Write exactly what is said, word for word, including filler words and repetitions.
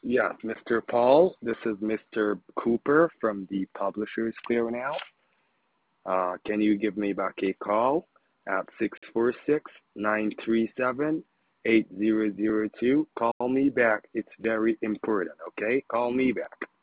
Yes, Mister Paul, this is Mister Cooper from the Publishers Clearinghouse. Uh, can you give me back a call at six four six, nine three seven, eight zero zero two? Call me back. It's very important, okay? Call me back.